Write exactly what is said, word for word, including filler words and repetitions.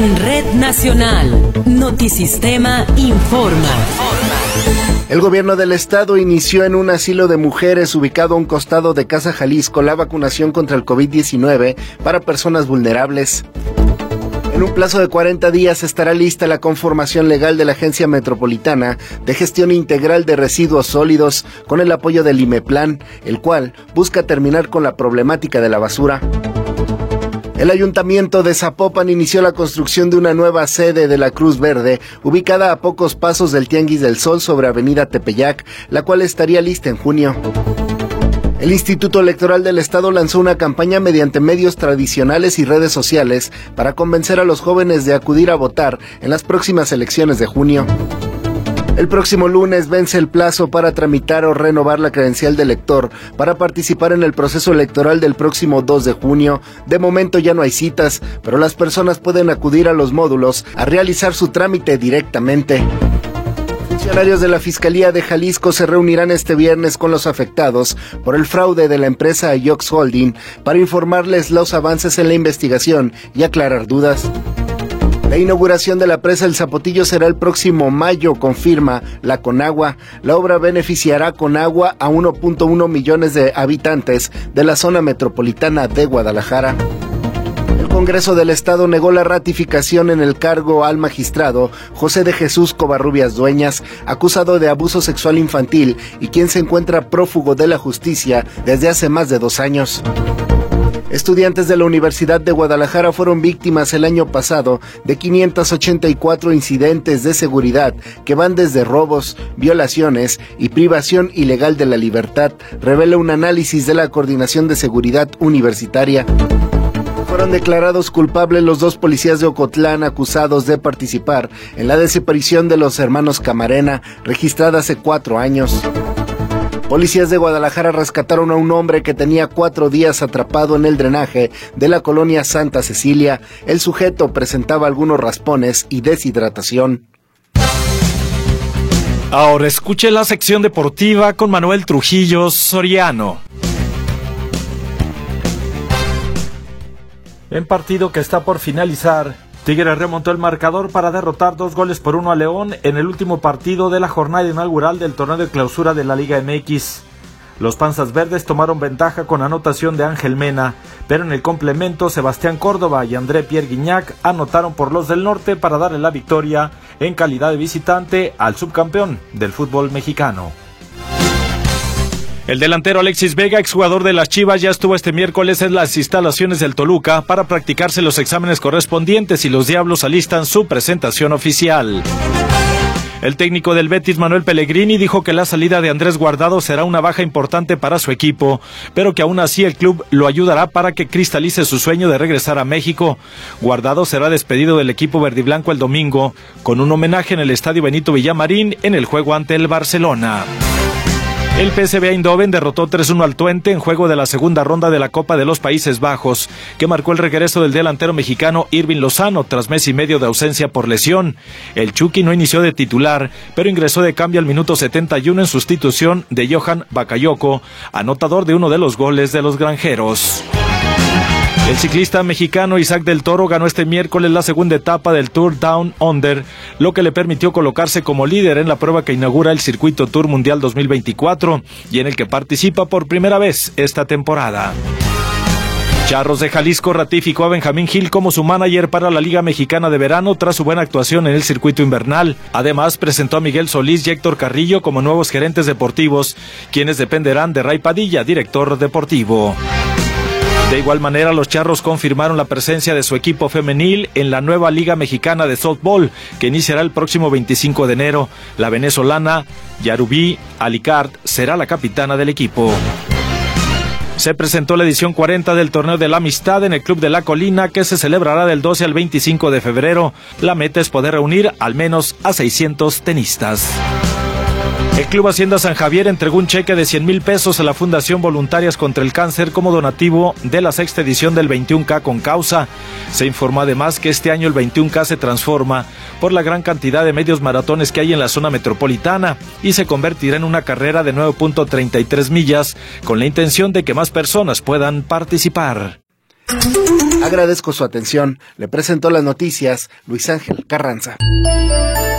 En Red Nacional, Notisistema informa. El gobierno del estado inició en un asilo de mujeres ubicado a un costado de Casa Jalisco la vacunación contra el COVID diecinueve para personas vulnerables. En un plazo de cuarenta días estará lista la conformación legal de la Agencia Metropolitana de Gestión Integral de Residuos Sólidos con el apoyo del IMEPLAN, el cual busca terminar con la problemática de la basura. El Ayuntamiento de Zapopan inició la construcción de una nueva sede de la Cruz Verde, ubicada a pocos pasos del Tianguis del Sol sobre Avenida Tepeyac, la cual estaría lista en junio. El Instituto Electoral del Estado lanzó una campaña mediante medios tradicionales y redes sociales para convencer a los jóvenes de acudir a votar en las próximas elecciones de junio. El próximo lunes vence el plazo para tramitar o renovar la credencial de elector para participar en el proceso electoral del próximo dos de junio. De momento ya no hay citas, pero las personas pueden acudir a los módulos a realizar su trámite directamente. Funcionarios de la Fiscalía de Jalisco se reunirán este viernes con los afectados por el fraude de la empresa Ayox Holding para informarles los avances en la investigación y aclarar dudas. La inauguración de la presa El Zapotillo será el próximo mayo, confirma la Conagua. La obra beneficiará con agua a uno punto uno millones de habitantes de la zona metropolitana de Guadalajara. El Congreso del Estado negó la ratificación en el cargo al magistrado José de Jesús Covarrubias Dueñas, acusado de abuso sexual infantil y quien se encuentra prófugo de la justicia desde hace más de dos años. Estudiantes de la Universidad de Guadalajara fueron víctimas el año pasado de quinientos ochenta y cuatro incidentes de seguridad que van desde robos, violaciones y privación ilegal de la libertad, revela un análisis de la Coordinación de Seguridad Universitaria. Fueron declarados culpables los dos policías de Ocotlán acusados de participar en la desaparición de los hermanos Camarena, registrada hace cuatro años. Policías de Guadalajara rescataron a un hombre que tenía cuatro días atrapado en el drenaje de la colonia Santa Cecilia. El sujeto presentaba algunos raspones y deshidratación. Ahora escuche la sección deportiva con Manuel Trujillo Soriano. En partido que está por finalizar, Tigres remontó el marcador para derrotar dos goles por uno a León en el último partido de la jornada inaugural del torneo de clausura de la Liga M X. Los Panzas Verdes tomaron ventaja con anotación de Ángel Mena, pero en el complemento Sebastián Córdoba y André Pierre Guignac anotaron por los del norte para darle la victoria en calidad de visitante al subcampeón del fútbol mexicano. El delantero Alexis Vega, exjugador de las Chivas, ya estuvo este miércoles en las instalaciones del Toluca para practicarse los exámenes correspondientes y los Diablos alistan su presentación oficial. El técnico del Betis, Manuel Pellegrini, dijo que la salida de Andrés Guardado será una baja importante para su equipo, pero que aún así el club lo ayudará para que cristalice su sueño de regresar a México. Guardado será despedido del equipo verdiblanco el domingo, con un homenaje en el Estadio Benito Villamarín en el juego ante el Barcelona. El P S V Eindhoven derrotó tres uno al Twente en juego de la segunda ronda de la Copa de los Países Bajos, que marcó el regreso del delantero mexicano Irving Lozano tras mes y medio de ausencia por lesión. El Chucky no inició de titular, pero ingresó de cambio al minuto setenta y uno en sustitución de Johan Bakayoko, anotador de uno de los goles de los granjeros. El ciclista mexicano Isaac del Toro ganó este miércoles la segunda etapa del Tour Down Under, lo que le permitió colocarse como líder en la prueba que inaugura el Circuito Tour Mundial dos mil veinticuatro y en el que participa por primera vez esta temporada. Charros de Jalisco ratificó a Benjamín Gil como su manager para la Liga Mexicana de Verano tras su buena actuación en el circuito invernal. Además, presentó a Miguel Solís y Héctor Carrillo como nuevos gerentes deportivos, quienes dependerán de Ray Padilla, director deportivo. De igual manera, los Charros confirmaron la presencia de su equipo femenil en la nueva Liga Mexicana de Softball, que iniciará el próximo veinticinco de enero. La venezolana Yarubí Alicart será la capitana del equipo. Se presentó la edición cuarenta del Torneo de la Amistad en el Club de la Colina, que se celebrará del doce al veinticinco de febrero. La meta es poder reunir al menos a seiscientos tenistas. El Club Hacienda San Javier entregó un cheque de cien mil pesos a la Fundación Voluntarias contra el Cáncer como donativo de la sexta edición del veintiuno K con causa. Se informó además que este año el veintiuno K se transforma por la gran cantidad de medios maratones que hay en la zona metropolitana y se convertirá en una carrera de nueve punto treinta y tres millas con la intención de que más personas puedan participar. Agradezco su atención. Le presentó las noticias Luis Ángel Carranza.